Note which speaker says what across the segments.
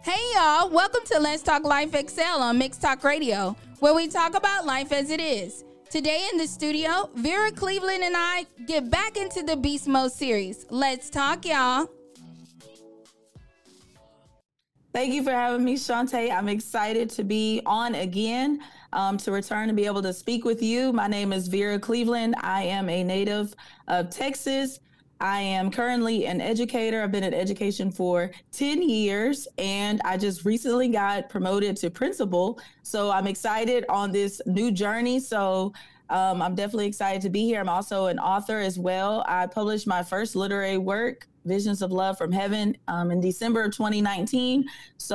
Speaker 1: Hey y'all, welcome to Let's Talk Life Excel on Mixed Talk Radio, where we talk about life as it is. Today in the studio, Vera Cleveland and I get back into the Beast Mode series. Let's talk, y'all.
Speaker 2: Thank you for having me, Shantae. I'm excited to be on again, to return and be able to speak with you. My name is Vera Cleveland. I am a native of Texas. I am currently an educator. I've been in education for 10 years, and I just recently got promoted to principal. So I'm excited on this new journey. So I'm definitely excited to be here. I'm also an author as well. I published my first literary work, Visions of Love from Heaven, in December of 2019.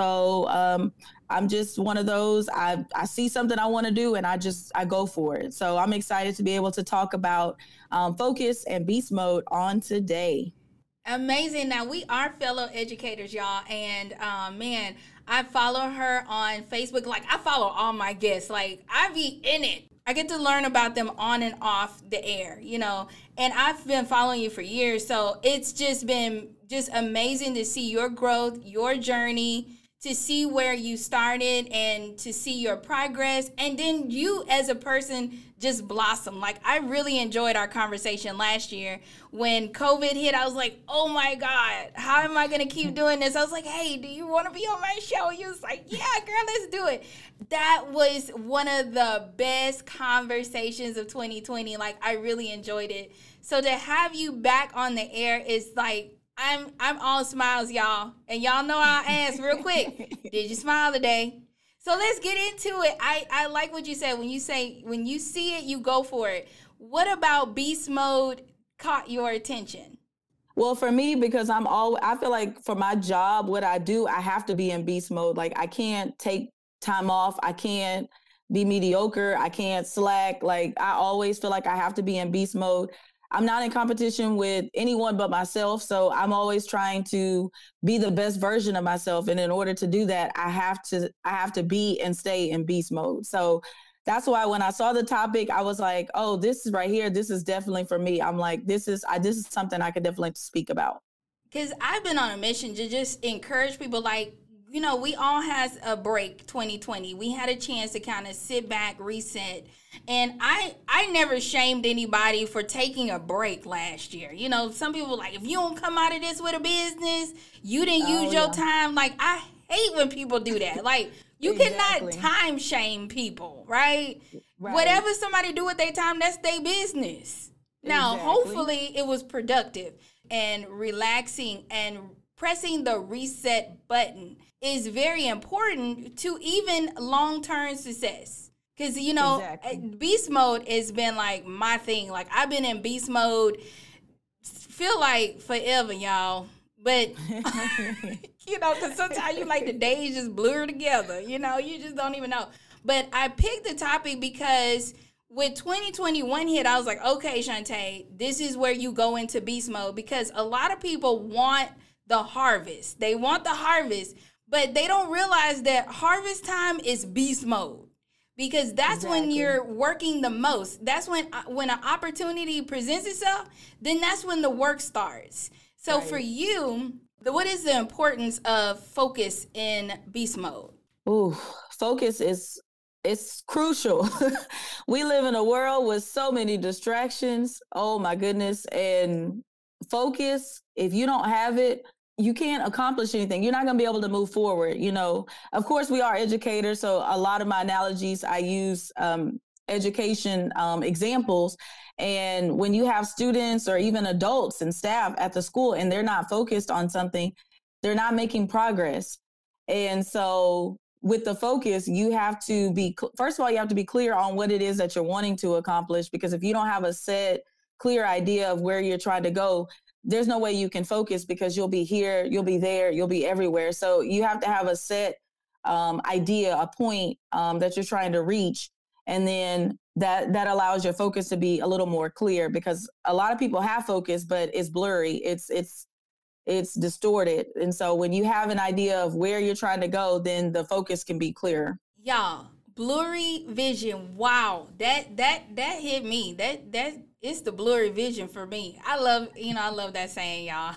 Speaker 2: So I'm just one of those, I see something I want to do and I go for it. So I'm excited to be able to talk about focus and beast mode on today.
Speaker 1: Amazing. Now, we are fellow educators, y'all. And man, I follow her on Facebook. Like, I follow all my guests. Like, I be in it. I get to learn about them on and off the air, you know, and I've been following you for years. So it's just been amazing to see your growth, your journey, to see where you started and to see your progress. And then you as a person just blossom. Like, I really enjoyed our conversation last year when COVID hit. I was like, oh my God, how am I going to keep doing this? I was like, hey, do you want to be on my show? You was like, yeah, girl, let's do it. That was one of the best conversations of 2020. Like, I really enjoyed it. So to have you back on the air is like, I'm all smiles, y'all. And y'all know I'll ask real quick, did you smile today? So let's get into it. I like what you said. When you see it, you go for it. What about beast mode caught your attention?
Speaker 2: Well, for me, because I feel like for my job, what I do, I have to be in beast mode. Like, I can't take time off. I can't be mediocre. I can't slack. Like, I always feel like I have to be in beast mode. I'm not in competition with anyone but myself. So I'm always trying to be the best version of myself. And in order to do that, I have to be and stay in beast mode. So that's why when I saw the topic, I was like, oh, this is right here. This is definitely for me. I'm like, this is something I could definitely speak about.
Speaker 1: Because I've been on a mission to just encourage people, like, you know, we all has a break 2020. We had a chance to kind of sit back, reset. And I never shamed anybody for taking a break last year. You know, some people were like, if you don't come out of this with a business, you didn't use your time. Like, I hate when people do that. Like, you cannot time shame people, right? Whatever somebody do with their time, that's their business. Now, hopefully it was productive and relaxing, and pressing the reset button is very important to even long-term success. Because, you know, beast mode has been like my thing. Like, I've been in beast mode, feel like forever, y'all. But, you know, because sometimes you like the days just blur together. You know, you just don't even know. But I picked the topic because with 2021 hit, I was like, okay, Shantae, this is where you go into beast mode. Because a lot of people want the harvest. They want the harvest, but they don't realize that harvest time is beast mode. Because that's when you're working the most. That's when an opportunity presents itself, then that's when the work starts. So for you, what is the importance of focus in beast mode?
Speaker 2: Ooh, focus it's crucial. We live in a world with so many distractions. Oh my goodness. And focus, if you don't have it, you can't accomplish anything. You're not going to be able to move forward. You know, of course, we are educators. So a lot of my analogies, I use education examples. And when you have students or even adults and staff at the school and they're not focused on something, they're not making progress. And so with the focus, you have to be, first of all, you have to be clear on what it is that you're wanting to accomplish. Because if you don't have a set, clear idea of where you're trying to go, there's no way you can focus, because you'll be here, you'll be there, you'll be everywhere. So you have to have a set idea, a point that you're trying to reach. And then that allows your focus to be a little more clear, because a lot of people have focus, but it's blurry. It's distorted. And so when you have an idea of where you're trying to go, then the focus can be clearer.
Speaker 1: Y'all, blurry vision. Wow. That hit me. That it's the blurry vision for me. I love that saying, y'all.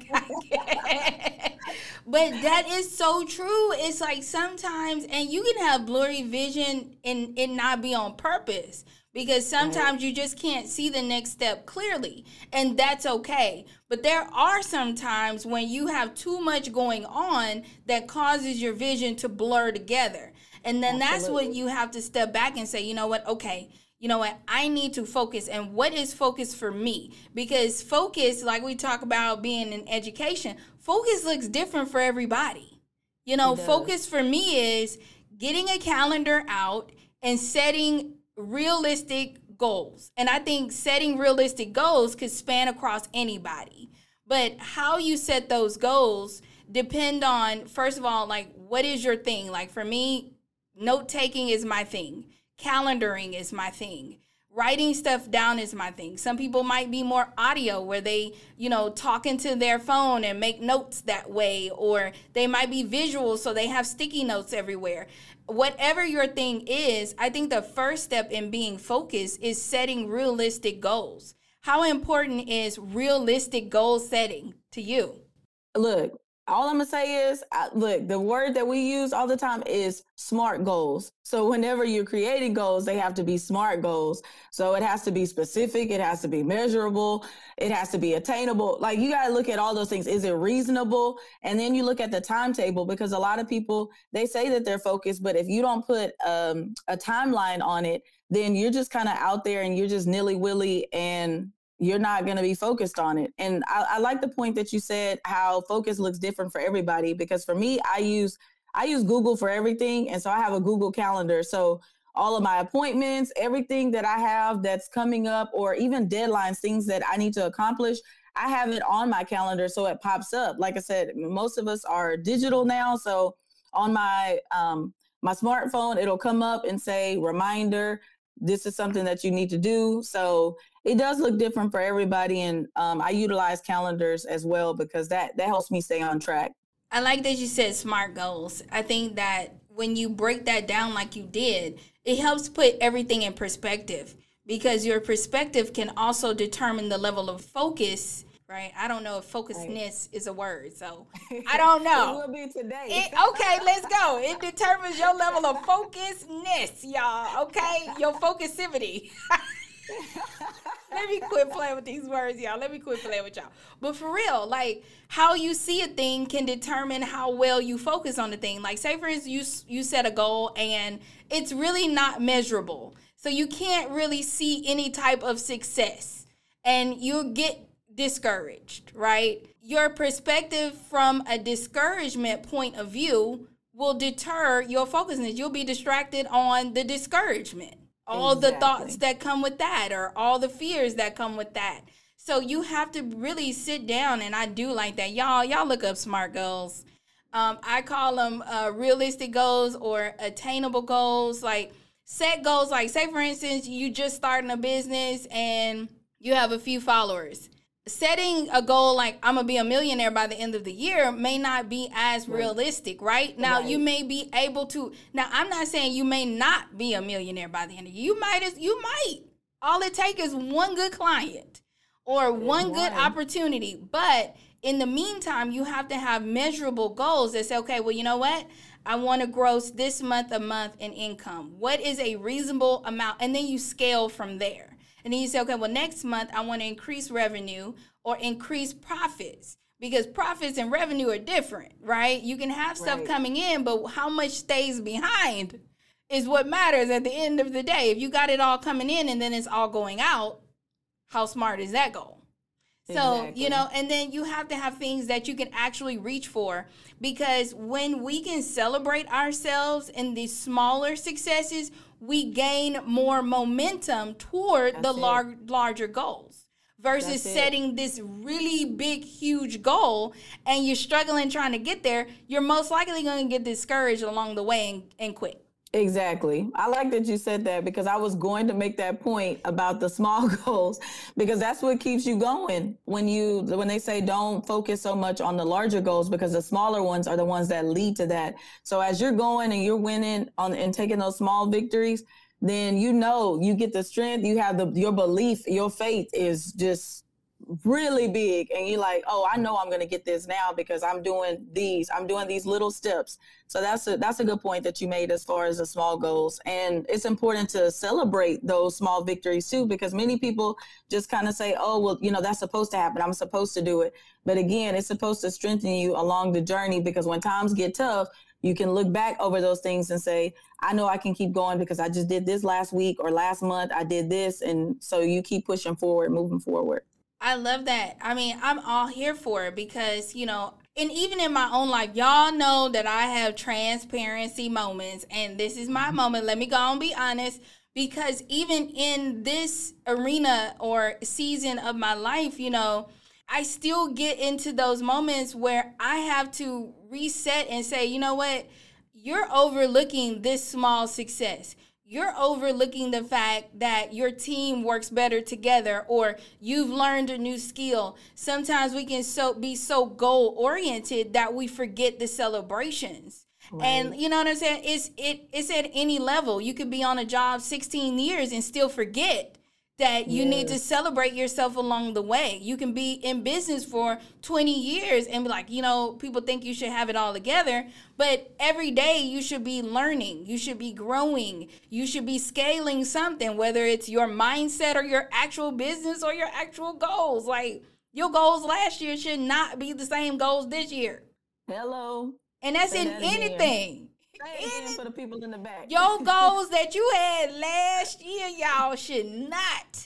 Speaker 1: But that is so true. It's like sometimes, and you can have blurry vision and it not be on purpose, because sometimes you just can't see the next step clearly, and that's okay. But there are some times when you have too much going on that causes your vision to blur together. And then that's when you have to step back and say, you know what, okay, you know what, I need to focus. And what is focus for me? Because focus, like we talk about being in education, focus looks different for everybody. You know, focus for me is getting a calendar out and setting realistic goals. And I think setting realistic goals could span across anybody. But how you set those goals depend on, first of all, like, what is your thing? Like for me, note taking is my thing. Calendaring is my thing. Writing stuff down is my thing. Some people might be more audio, where they, talk into their phone and make notes that way, or they might be visual, so they have sticky notes everywhere. Whatever your thing is, I think the first step in being focused is setting realistic goals. How important is realistic goal setting to you?
Speaker 2: Look, all I'm going to say is, the word that we use all the time is SMART goals. So whenever you're creating goals, they have to be SMART goals. So it has to be specific. It has to be measurable. It has to be attainable. Like, you got to look at all those things. Is it reasonable? And then you look at the timetable, because a lot of people, they say that they're focused, but if you don't put a timeline on it, then you're just kind of out there and you're just nilly-willy, and you're not going to be focused on it. And I like the point that you said, how focus looks different for everybody, because for me, I use Google for everything. And so I have a Google Calendar. So all of my appointments, everything that I have that's coming up, or even deadlines, things that I need to accomplish, I have it on my calendar. So it pops up. Like I said, most of us are digital now. So on my smartphone, it'll come up and say, reminder, this is something that you need to do. So it does look different for everybody. And I utilize calendars as well, because that helps me stay on track.
Speaker 1: I like that you said SMART goals. I think that when you break that down like you did, it helps put everything in perspective, because your perspective can also determine the level of focus, right? I don't know if focusedness is a word, so I don't know.
Speaker 2: It will be today.
Speaker 1: Okay, let's go. It determines your level of focusedness, y'all, okay? Your focusivity. Let me quit playing with these words, y'all. Let me quit playing with y'all. But for real, like, how you see a thing can determine how well you focus on the thing. Like, say, for instance, you set a goal and it's really not measurable. So you can't really see any type of success, and you get discouraged, right? Your perspective from a discouragement point of view will deter your focusness. You'll be distracted on the discouragement. All the thoughts that come with that, or all the fears that come with that. So you have to really sit down, and I do like that. Y'all look up SMART goals. I call them realistic goals or attainable goals. Like, set goals, like, say, for instance, you just starting a business and you have a few followers. Setting a goal like, I'm going to be a millionaire by the end of the year, may not be as realistic, right? Now, you may be able to. Now, I'm not saying you may not be a millionaire by the end of the year. You might. All it takes is one good client or one good opportunity. But in the meantime, you have to have measurable goals that say, okay, well, you know what? I want to gross this month a month in income. What is a reasonable amount? And then you scale from there. And then you say, okay, well, next month I want to increase revenue or increase profits, because profits and revenue are different, right? You can have stuff coming in, but how much stays behind is what matters at the end of the day. If you got it all coming in and then it's all going out, how smart is that goal? So, and then you have to have things that you can actually reach for, because when we can celebrate ourselves in these smaller successes, we gain more momentum toward the larger goals versus setting this really big, huge goal and you're struggling trying to get there. You're most likely going to get discouraged along the way and quit.
Speaker 2: Exactly. I like that you said that, because I was going to make that point about the small goals, because that's what keeps you going when they say don't focus so much on the larger goals, because the smaller ones are the ones that lead to that. So as you're going and you're winning and taking those small victories, then you know you get the strength, you have your belief, your faith is just really big, and you're like, oh, I know I'm going to get this now because I'm doing these little steps. So that's a good point that you made as far as the small goals. And it's important to celebrate those small victories too, because many people just kind of say, oh, well, that's supposed to happen, I'm supposed to do it. But again, it's supposed to strengthen you along the journey, because when times get tough, you can look back over those things and say, I know I can keep going because I just did this last week or last month, I did this. And so you keep pushing forward, moving forward.
Speaker 1: I love that. I mean, I'm all here for it because, and even in my own life, y'all know that I have transparency moments, and this is my moment. Let me go and be honest, because even in this arena or season of my life, I still get into those moments where I have to reset and say, you know what? You're overlooking this small success. You're overlooking the fact that your team works better together, or you've learned a new skill. Sometimes we can be so goal-oriented that we forget the celebrations. Right. And you know what I'm saying? It's at any level. You could be on a job 16 years and still forget that you need to celebrate yourself along the way. You can be in business for 20 years and be like, people think you should have it all together, but every day you should be learning, you should be growing, you should be scaling something, whether it's your mindset or your actual business or your actual goals. Like, your goals last year should not be the same goals this year.
Speaker 2: Hello.
Speaker 1: And that's in anything.
Speaker 2: For the people in the back.
Speaker 1: Your goals that you had last year, y'all, should not,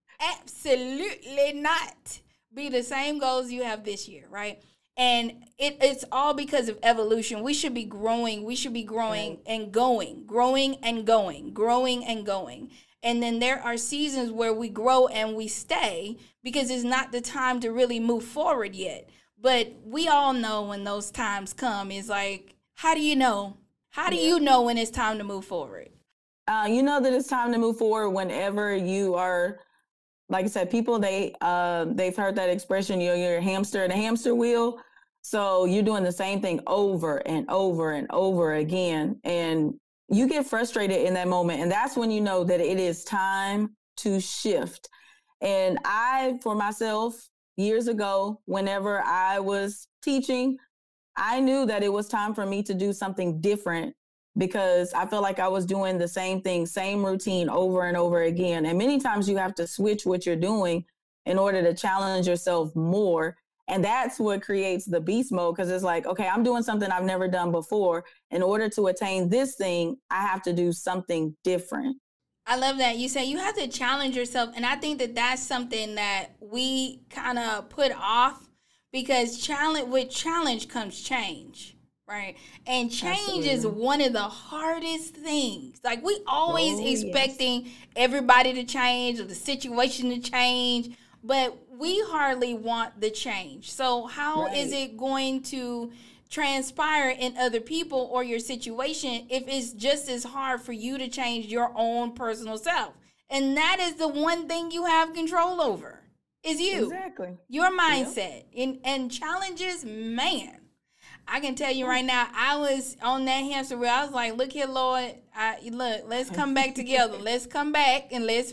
Speaker 1: absolutely not, be the same goals you have this year, right? And it's all because of evolution. We should be growing. We should be growing and going, growing and going, growing and going. And then there are seasons where we grow and we stay because it's not the time to really move forward yet. But we all know when those times come, it's like, how do you know? How do you know when it's time to move forward?
Speaker 2: You know that it's time to move forward whenever you are, like I said, people, they've heard that expression, you're a hamster in a hamster wheel. So you're doing the same thing over and over and over again. And you get frustrated in that moment. And that's when you know that it is time to shift. And for myself, years ago, whenever I was teaching, I knew that it was time for me to do something different, because I felt like I was doing the same thing, same routine over and over again. And many times you have to switch what you're doing in order to challenge yourself more. And that's what creates the beast mode, because it's like, okay, I'm doing something I've never done before. In order to attain this thing, I have to do something different.
Speaker 1: I love that. You say you have to challenge yourself. And I think that that's something that we kind of put off, because with challenge comes change, right? And change is one of the hardest things. Like, we always expecting everybody to change or the situation to change, but we hardly want the change. So how is it going to transpire in other people or your situation if it's just as hard for you to change your own personal self? And that is the one thing you have control over. Is you. Exactly. Your mindset. And challenges, man. I can tell you right now, I was on that hamster wheel. I was like, look here, Lord. Let's come back together. Let's come back and let's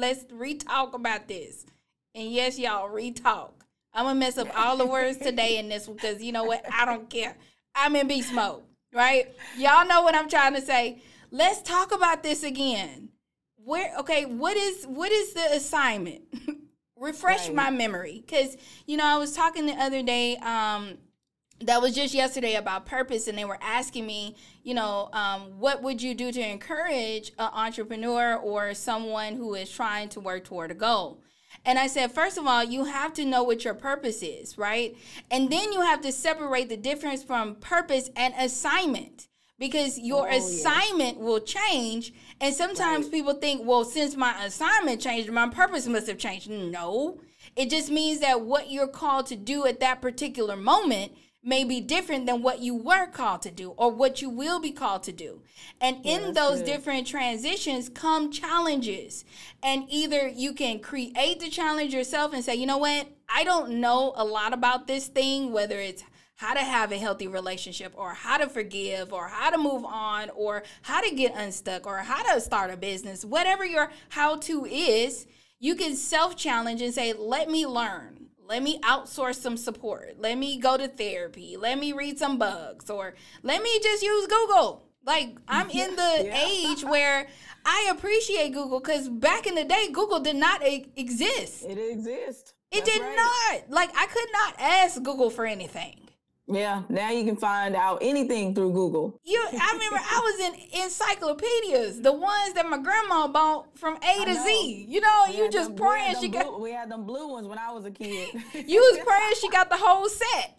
Speaker 1: re-talk about this. And yes, y'all, re-talk. I'm going to mess up all the words today in this one because you know what? I don't care. I'm in beast mode, right? Y'all know what I'm trying to say. Let's talk about this again. What is the assignment? Refresh my memory, because, I was talking the other day, that was just yesterday, about purpose, and they were asking me, what would you do to encourage an entrepreneur or someone who is trying to work toward a goal? And I said, first of all, you have to know what your purpose is, right? And then you have to separate the difference from purpose and assignment. Because your assignment will change. And sometimes people think, well, since my assignment changed, my purpose must have changed. No. It just means that what you're called to do at that particular moment may be different than what you were called to do or what you will be called to do. And in those different transitions come challenges. And either you can create the challenge yourself and say, you know what? I don't know a lot about this thing, whether it's how to have a healthy relationship, or how to forgive, or how to move on, or how to get unstuck, or how to start a business, whatever your how-to is, you can self-challenge and say, let me learn. Let me outsource some support. Let me go to therapy. Let me read some books, or let me just use Google. Like, I'm in the age where I appreciate Google, because back in the day, Google did not exist.
Speaker 2: It exists.
Speaker 1: It did not. Like, I could not ask Google for anything.
Speaker 2: Yeah, now you can find out anything through Google.
Speaker 1: I remember I was in encyclopedias, the ones that my grandma bought from A to Z. You know, you just praying she got.
Speaker 2: We had them blue ones when I was a kid.
Speaker 1: You was praying she got the whole set.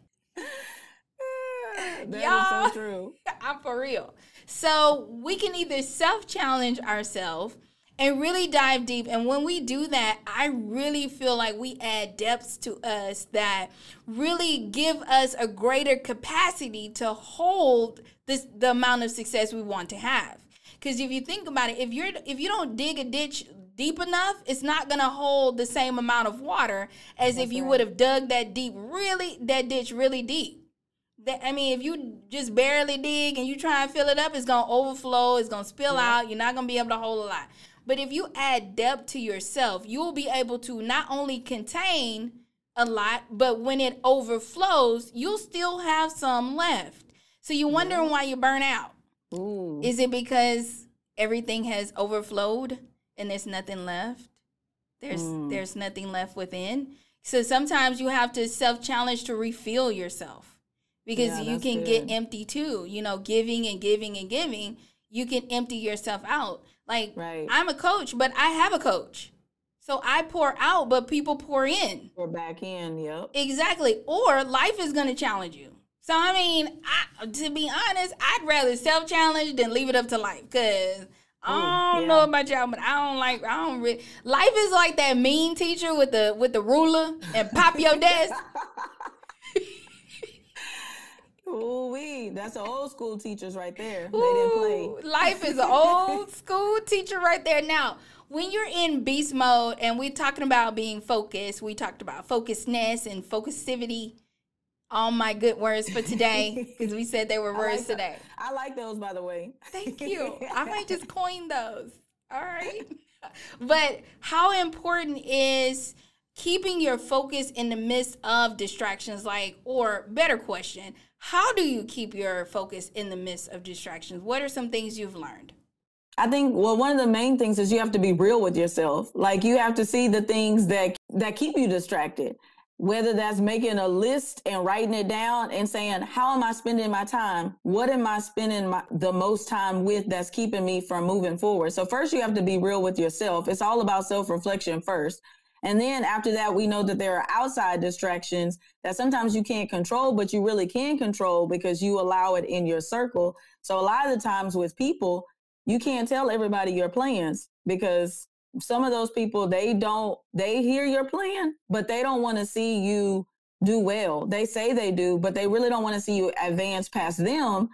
Speaker 2: That is so true.
Speaker 1: I'm for real. So we can either self-challenge ourselves and really dive deep. And when we do that, I really feel like we add depths to us that really give us a greater capacity to hold the amount of success we want to have. Because if you think about it, if you don't dig a ditch deep enough, it's not going to hold the same amount of water as if you would have dug that ditch really deep. If you just barely dig and you try and fill it up, it's going to overflow, it's going to spill out, you're not going to be able to hold a lot. But if you add depth to yourself, you'll be able to not only contain a lot, but when it overflows, you'll still have some left. So you're wondering why you burn out. Ooh. Is it because everything has overflowed and there's nothing left? There's nothing left within. So sometimes you have to self-challenge to refill yourself, because you can get empty too. You know, giving and giving and giving, you can empty yourself out. Like, I'm a coach, but I have a coach. So I pour out, but people pour in.
Speaker 2: Pour back in, yep.
Speaker 1: Exactly. Or life is going to challenge you. So, to be honest, I'd rather self-challenge than leave it up to life. Because I don't know about y'all, but life is like that mean teacher with the ruler and pop your desk.
Speaker 2: Ooh-wee, that's the old school teachers right there. They didn't play.
Speaker 1: Life is an old school teacher right there. Now, when you're in beast mode and we're talking about being focused, we talked about focusedness and focusivity. All my good words for today, because we said they were words today.
Speaker 2: I like those, by the way.
Speaker 1: Thank you. I might just coin those. All right. But how important is keeping your focus in the midst of distractions? Or better question, how do you keep your focus in the midst of distractions? What are some things you've learned?
Speaker 2: I think, one of the main things is you have to be real with yourself. Like, you have to see the things that keep you distracted, whether that's making a list and writing it down and saying, how am I spending my time? What am I spending the most time with that's keeping me from moving forward? So first, you have to be real with yourself. It's all about self-reflection first. And then after that, we know that there are outside distractions that sometimes you can't control, but you really can control because you allow it in your circle. So a lot of the times with people, you can't tell everybody your plans, because some of those people, they hear your plan, but they don't want to see you do well. They say they do, but they really don't want to see you advance past them.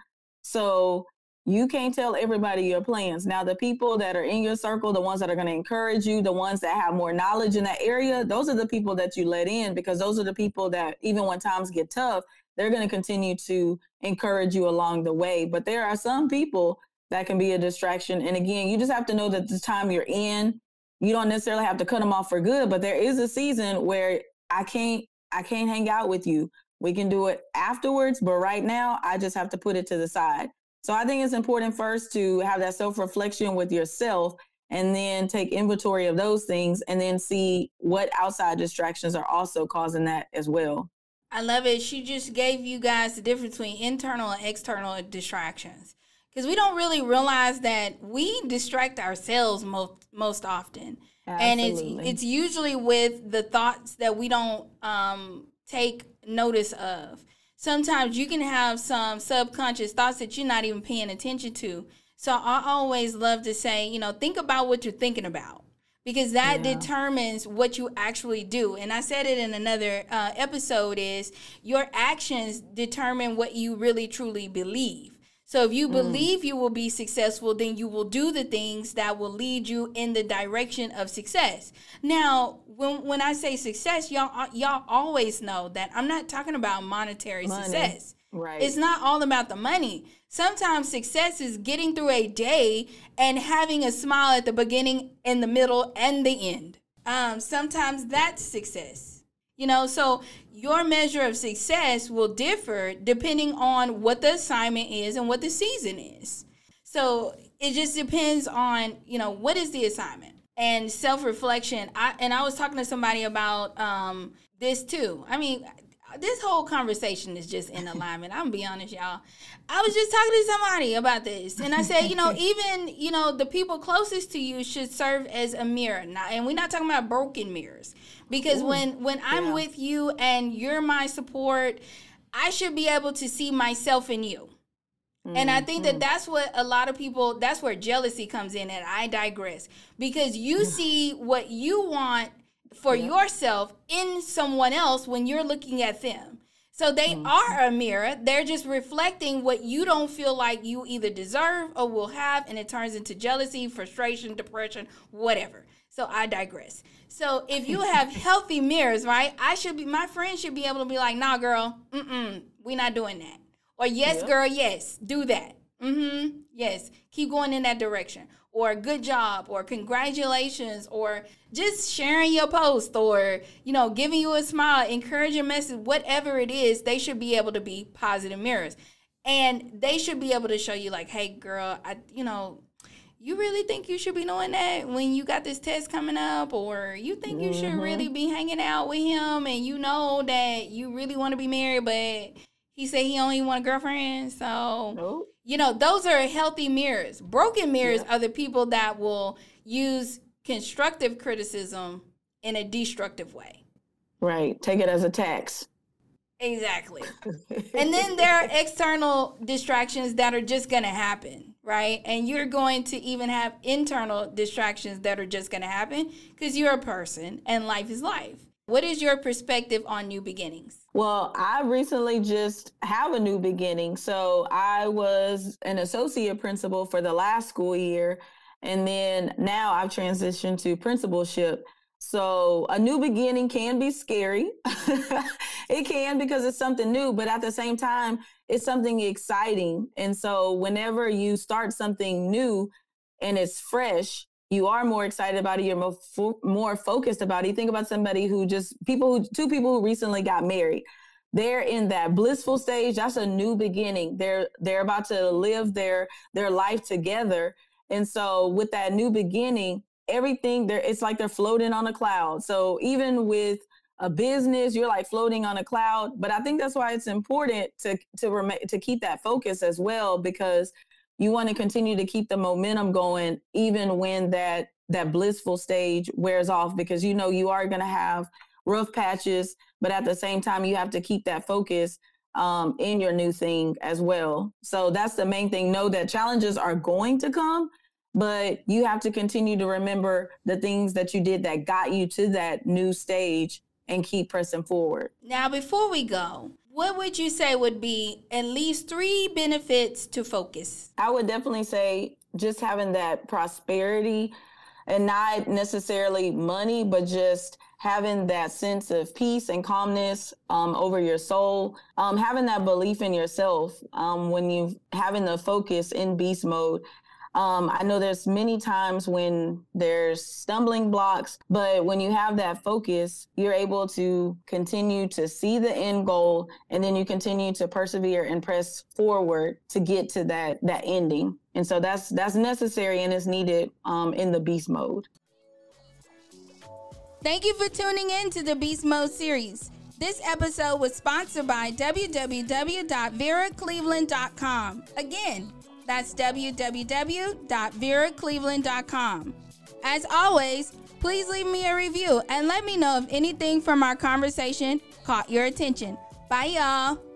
Speaker 2: So you can't tell everybody your plans. Now, the people that are in your circle, the ones that are going to encourage you, the ones that have more knowledge in that area, those are the people that you let in, because those are the people that, even when times get tough, they're going to continue to encourage you along the way. But there are some people that can be a distraction. And again, you just have to know that the time you're in, you don't necessarily have to cut them off for good, but there is a season where I can't hang out with you. We can do it afterwards, but right now I just have to put it to the side. So I think it's important first to have that self-reflection with yourself, and then take inventory of those things, and then see what outside distractions are also causing that as well.
Speaker 1: I love it. She just gave you guys the difference between internal and external distractions, because we don't really realize that we distract ourselves most often. Absolutely. And it's usually with the thoughts that we don't take notice of. Sometimes you can have some subconscious thoughts that you're not even paying attention to. So I always love to say, think about what you're thinking about, because that determines what you actually do. And I said it in another episode, is your actions determine what you really truly believe. So if you believe you will be successful, then you will do the things that will lead you in the direction of success. Now, when I say success, y'all always know that I'm not talking about monetary success.
Speaker 2: Right.
Speaker 1: It's not all about the money. Sometimes success is getting through a day and having a smile at the beginning, in the middle, and the end. Sometimes that's success. So your measure of success will differ depending on what the assignment is and what the season is. So it just depends on, what is the assignment and self-reflection. I was talking to somebody about this too. I mean, this whole conversation is just in alignment. I'm gonna be honest, y'all. I was just talking to somebody about this, and I said, even the people closest to you should serve as a mirror. Now, and we're not talking about broken mirrors, because when I'm with you and you're my support, I should be able to see myself in you. And I think that's what a lot of people, that's where jealousy comes in, and I digress, because you see what you want for yourself in someone else when you're looking at them. So they are a mirror. They're just reflecting what you don't feel like you either deserve or will have, and it turns into jealousy, frustration, depression, whatever. So I digress. So if you have healthy mirrors, right, my friend should be able to be like, nah, girl, we're not doing that. Or yes, girl, yes, do that. Yes, keep going in that direction. Or good job, or congratulations, or just sharing your post, or, giving you a smile, encouraging message, whatever it is, they should be able to be positive mirrors. And they should be able to show you like, hey, girl, you really think you should be doing that when you got this test coming up? Or you think you should really be hanging out with him, and you know that you really want to be married, but he said he only want a girlfriend? So, those are healthy mirrors. Broken mirrors are the people that will use constructive criticism in a destructive way.
Speaker 2: Right. Take it as a tax.
Speaker 1: Exactly. And then there are external distractions that are just going to happen, right? And you're going to even have internal distractions that are just going to happen because you're a person and life is life. What is your perspective on new beginnings?
Speaker 2: Well, I recently just have a new beginning. So I was an associate principal for the last school year, and then now I've transitioned to principalship. So a new beginning can be scary. It can, because it's something new, but at the same time, it's something exciting. And so whenever you start something new and it's fresh, you are more excited about it. You're more focused about it. You think about somebody two people who recently got married. They're in that blissful stage. That's a new beginning. They're about to live their life together. And so with that new beginning, everything it's like they're floating on a cloud. So even with a business, you're like floating on a cloud. But I think that's why it's important to keep that focus as well, because you want to continue to keep the momentum going, even when that blissful stage wears off, because you are going to have rough patches, but at the same time, you have to keep that focus in your new thing as well. So that's the main thing. Know that challenges are going to come, but you have to continue to remember the things that you did that got you to that new stage and keep pressing forward.
Speaker 1: Now, before we go, what would you say would be at least 3 benefits to focus?
Speaker 2: I would definitely say just having that prosperity, and not necessarily money, but just having that sense of peace and calmness over your soul, having that belief in yourself when you having the focus in beast mode. I know there's many times when there's stumbling blocks, but when you have that focus, you're able to continue to see the end goal, and then you continue to persevere and press forward to get to that ending. And so that's necessary and is needed in the beast mode.
Speaker 1: Thank you for tuning in to the Beast Mode series. This episode was sponsored by www.veracleveland.com. Again, that's www.veracleveland.com. As always, please leave me a review and let me know if anything from our conversation caught your attention. Bye, y'all.